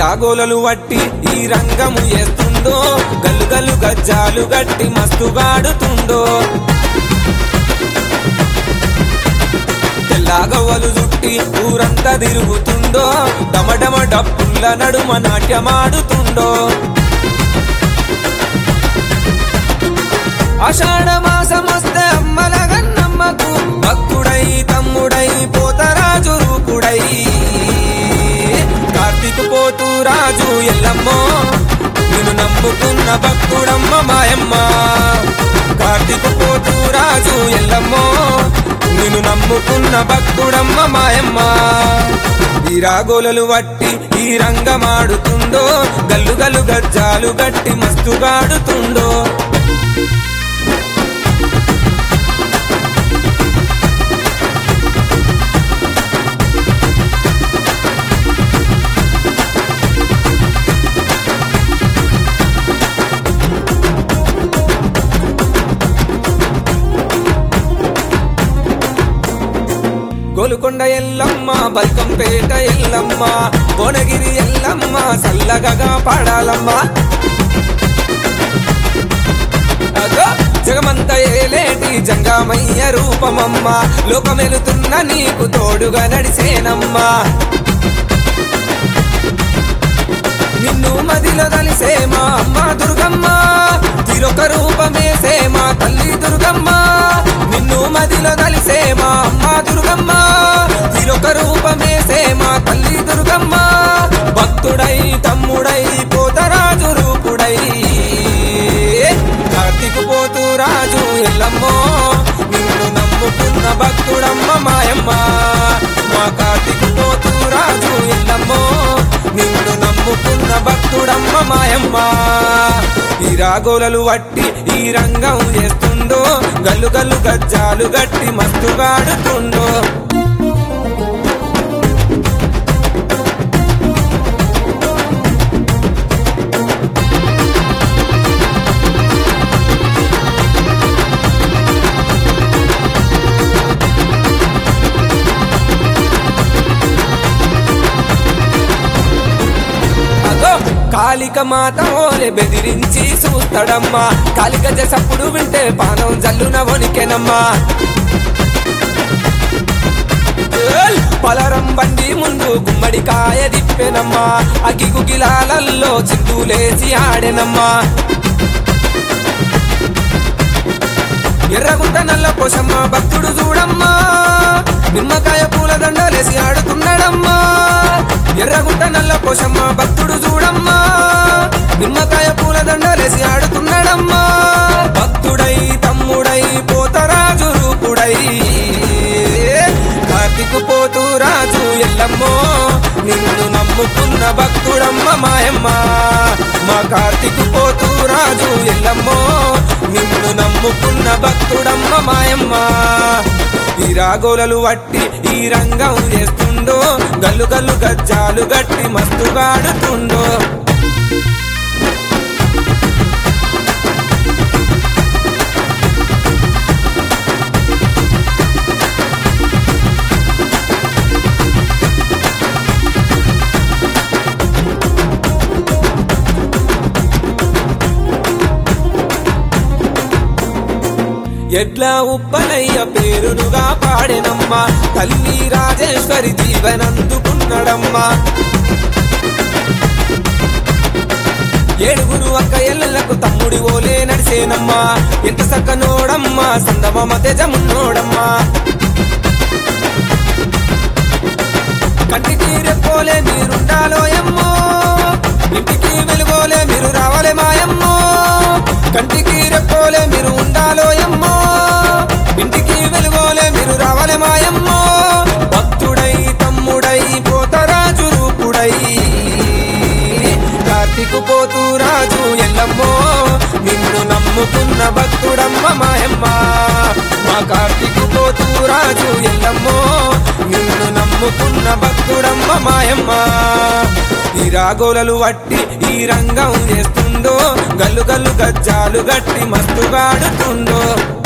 రాగోలలు వట్టి ఈ రంగము చేస్తుండో గల్లు గల్లు గజ్జాలు గట్టి మస్తుగాడుతుండో తెల్లగవ్వలు చుట్టి ఊరంతా తిరుగుతుండో డమడమ డప్పుల నడుమ నాట్యమాడుతుండో ఆషాఢ మాసమొస్తే అమ్మల గన్నమ్మకు భక్తుడై తమ్ముడై పోతరాజు రూపుడై కార్తీకు పోతూ రాజు ఎల్లమ్మో నిన్ను నమ్ముకున్న భక్తుడమ్మ మాయమ్మ కార్తీకు పోతూ రాజు ఎల్లమ్మో నిన్ను నమ్ముకున్న భక్తుడమ్మ మాయమ్మ ఈ రాగోలలు వట్టి ఈ రంగమాడుతుండో గల్లు గల్లు గజ్జాలు గట్టి మస్తుగాడుతుండో గోలుకొండ ఎల్లమ్మ బల్కంపేట ఎల్లమ్మ భువనగిరి ఎల్లమ్మ సల్లగగా పాడాలమ్మ జగమంత ఏలేటి జంగామయ్య రూపమమ్మ లోకమెలుతున్న నీకు తోడుగా నడిసేనమ్మా నిన్ను మదిలో దలిసేమా అమ్మ దుర్గమ్మ తిరొక రూపమేసేమా తల్లి దుర్గమ్మ నిన్ను మదిలో దలిసేమా అమ్మ దుర్గమ్మ తిరొక రూపమేసేమా తల్లి దుర్గమ్మ భక్తుడై తమ్ముడై పోతరాజు రూపుడై కార్తీకు పోతూ రాజు ఎల్లమ్మో నిన్ను నమ్ముకున్న భక్తుడమ్మ మాయమ్మ మా కార్తీకు పోతూ రాజు ఎల్లమ్మో నిన్ను నమ్ముకున్న భక్తుడమ్మ మాయమ్మ ఈ రాగోలలు వట్టి ఈ రంగం చేస్తుండో గల్లు గల్లు గజ్జాలు గట్టి మస్తుగాడుతుండో కాళిక మాత ఓలే బెదిరించి చూస్తాడమ్మా కాళిక చేసప్పుడు వింటే పానం జల్లున వణికెనమ్మా పలరం బండి ముందు గుమ్మడికాయ దిప్పెనమ్మా అగిగుగిలాలల్లో చిందులేసి ఆడెనమ్మా ఎర్రగుంట నల్ల పోషమ్మ భక్తుడు చూడమ్మా నిమ్మకాయ పూల దండలేసి ఆడుతున్నాడమ్మా ఎర్రగుంట నల్ల పోషమ్మ భక్తుడు చూడమ్మా నిమ్మకాయ పూల దండలేసి ఆడుతున్నాడమ్మా భక్తుడై తమ్ముడై పోతరాజు రూపుడై కార్తీకు పోతూ రాజు ఎల్లమ్మో నిన్ను నమ్ముకున్న భక్తుడమ్మ మాయమ్మ మా కార్తీకు పోతూ రాజు ఎల్లమ్మో నిన్ను నమ్ముకున్న భక్తుడమ్మ మాయమ్మ ఈ రాగోలలు వట్టి ఈ రంగం చేస్తుండో గల్లు గల్లు గజ్జాలు గట్టి మస్తుగాడుతుండో ఎడ్ల ఉప్పలయ్య పేరునుగా పాడెనమ్మా తల్లి రాజేశ్వరి జీవనందుకున్నాడమ్మా ఏడుగురు అక్క ఎల్లలకు తమ్ముడి ఓలే నడిసేనమ్మా ఎంత సక్కనోడమ్మా సందమమ తెజమున్నోడమ్మా కంటికి రెప్పోలే మీరుండాలోయమ్మో ఇంటికి వెలుగోలే మీరు రావాలే మాయమ్మో కంటికి రెప్పోలే మీరు ఉండాలోయమ్మో ఇంటికి వెలుగోలే మీరు రావాలే మాయమ్మో భక్తుడై తమ్ముడై పోతరాజు రూపుడై కార్తీకు పోతూ రాజు ఎల్లమ్మో నిన్ను నమ్ముకున్న భక్తుడమ్మ మాయమ్మ మా కార్తీకు పోతూ రాజు ఎల్లమ్మో నిన్ను నమ్ముకున్న భక్తుడమ్మ మాయమ్మ ఈ రాగోలలు వట్టి ఈ రంగం చేస్తుండో గల్లు గల్లు గజ్జాలు గట్టి మస్తుగాడుతుండో